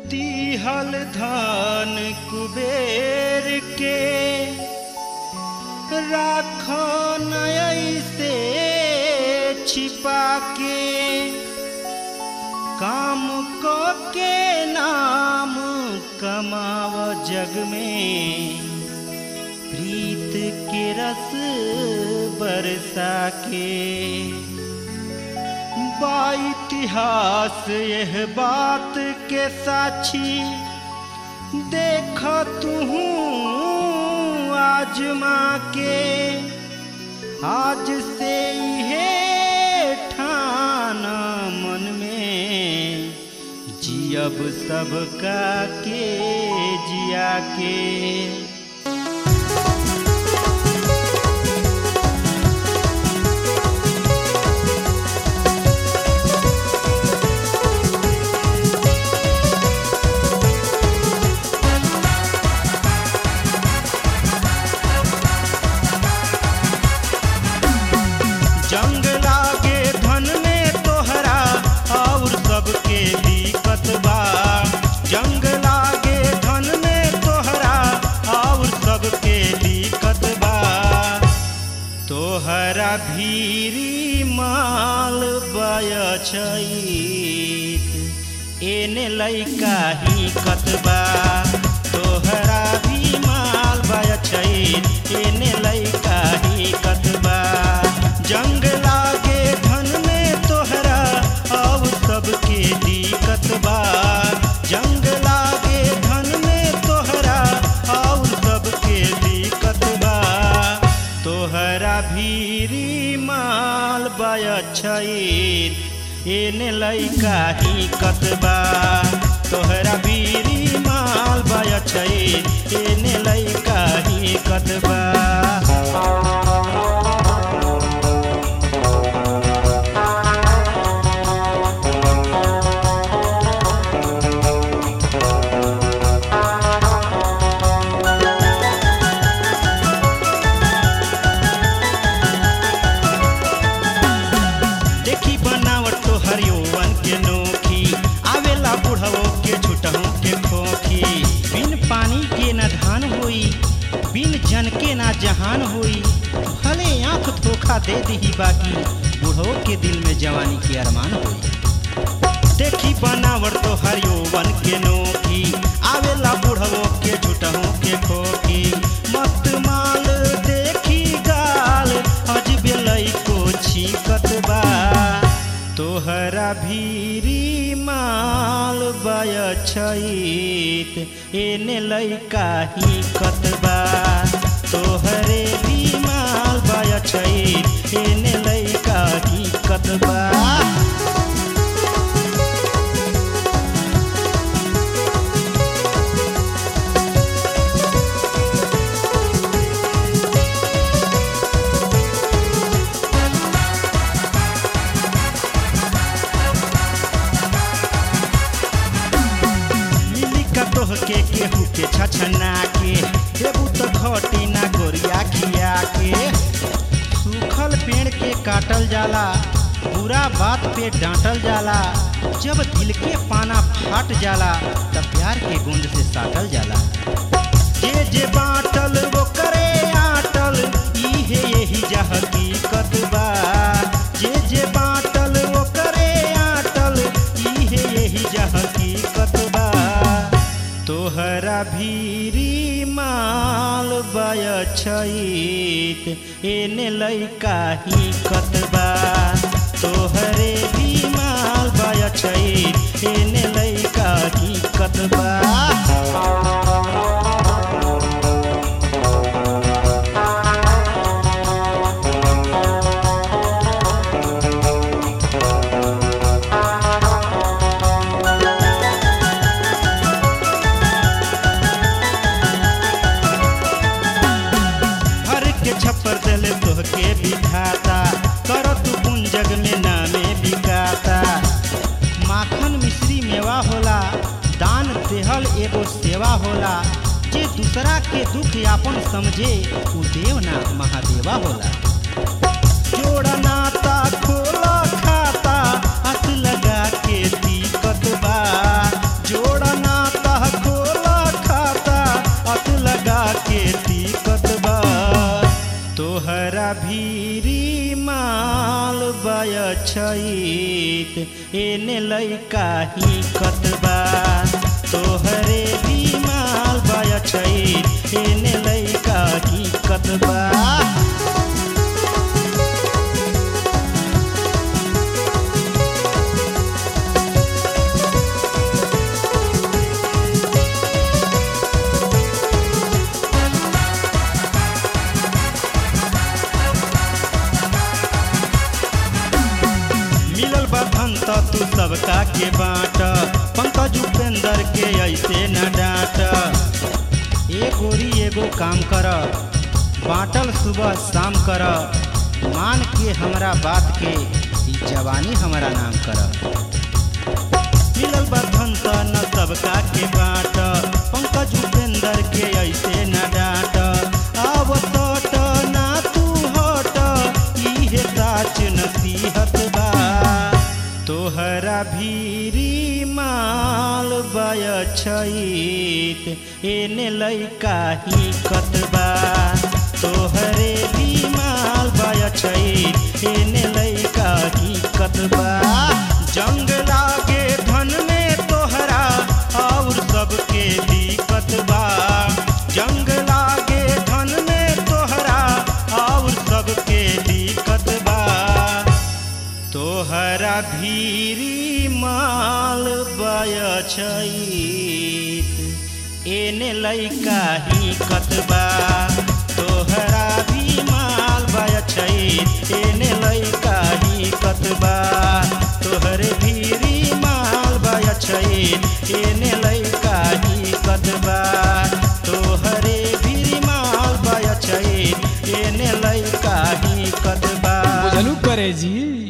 दिहल धन कुबेर के राखो नई से छिपा के काम को के नाम कमाव जग में प्रीत के रस बरसा के बा इतिहास यह बात के साक्षी देख तू आजमा के आज से ये ठाना मन में जियब सबका के जिया के जंग लागे धन में तोहरा और सबके दिक्कत बा जंग लागे धन में तोहरा और सबके दिक्कत बा तोहरा भीरी माल बयछइत एने लइका ही कतबा तोहरा भी माल बयछइत एने लइका ही कतबा जंग लागे धन में तोहरा अब सबके दिक्कत बा जंग लागे धन में तोहरा अब सबके दिक्कत बा तोहरा भीरी माल बयछइत एने लइका ही कतबा तोहरा भीरी माल बयछइत एने लइका ही कतबा बिन जन के ना जहान होई भले आँख धोखा दे दी बाकी बूढ़ो के दिल में जवानी की अरमान होई देखी बनावट तो हरियोवन के नोकी आवेला बूढ़ो के झूठों के खोकी मत माल देखी गाल अजबे लइको छीकत बा तोहरा भीरी माल बयछइत एने लइका ही कतबा तोहरे भी माल बयछइत एने लइका ही कतबा के केहू के छछना के देबू तो घटी ना गोरिया खिया के सूखल पेड़ के काटल जाला बुरा बात पे डांटल जाला जब दिल के पाना फाट जाला तब प्यार के गूंज से साटल जाला जे बाटल वो करे आटल इहे यही हकीकत बा जे बाटल वो करे आटल इहे यही हकीकत बा तोहरा भीरी माल बयछइत एने लइका ही कतबा तोहरे भी माल बयछइत एने लइका ही कतबा छप्पर देले तोहके विधाता कर तू कुन जग में नामे बिकाता माखन मिश्री मेवा होला दान देहल एगो सेवा होला जे दूसरा के दुख यापन समझे उ देव ना महादेवा होला जोड़ा नाता खोला खाता हाथ लगा के दिक्कत बा जोड़ा ना एने लइका ही कतबा तोहरे भी माल बायछैत एने लइका ही कतबा। मिलल बा धन त तू सबका के बाँट पंकज उपेंद्र के ऐसे न डाँट। ए गोरी एगो काम कर बाँटल सुबह शाम कर मान के हमरा बात के ई जवानी हमारा नाम कर। मिलल बा धन त न सबका के बाँट पंकज उपेंद्र के ऐसे न डाँट। अब तट ना तू हट इहे साच नसीहत बा तोहरा भीरी माल बायछैत एने लइका ही कतबा तोहरे भी माल बायछैत एने लइका ही कतबा। जंग लागे धन में तोहरा और सबके दिक्कत बा जंग लागे धन में तोहरा और सबके दिक्कत बा तोहरा भीरी माल बायछैत एने लइका ही कतबा तोहरा भी माल बायछैत एने लइका ही कतबा तोहरे भीरी माल बायछैत एने लइका ही कतबा तोहरे भीरी माल बायछैत एने लइका ही कतबा। बुझलू करे जी।